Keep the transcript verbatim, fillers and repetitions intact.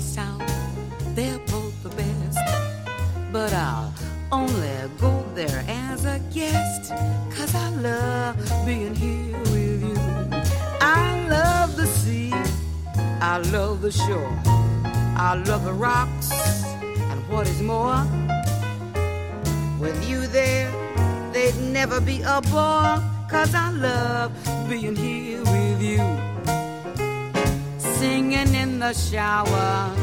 south, they're both the best. But I'll only go there as a guest, 'cause I love being here with you. I love the sea, I love the shore, I love the rocks, and what is more, with you there, they'd never be a bore, 'cause I love being here with you. Singing in the shower,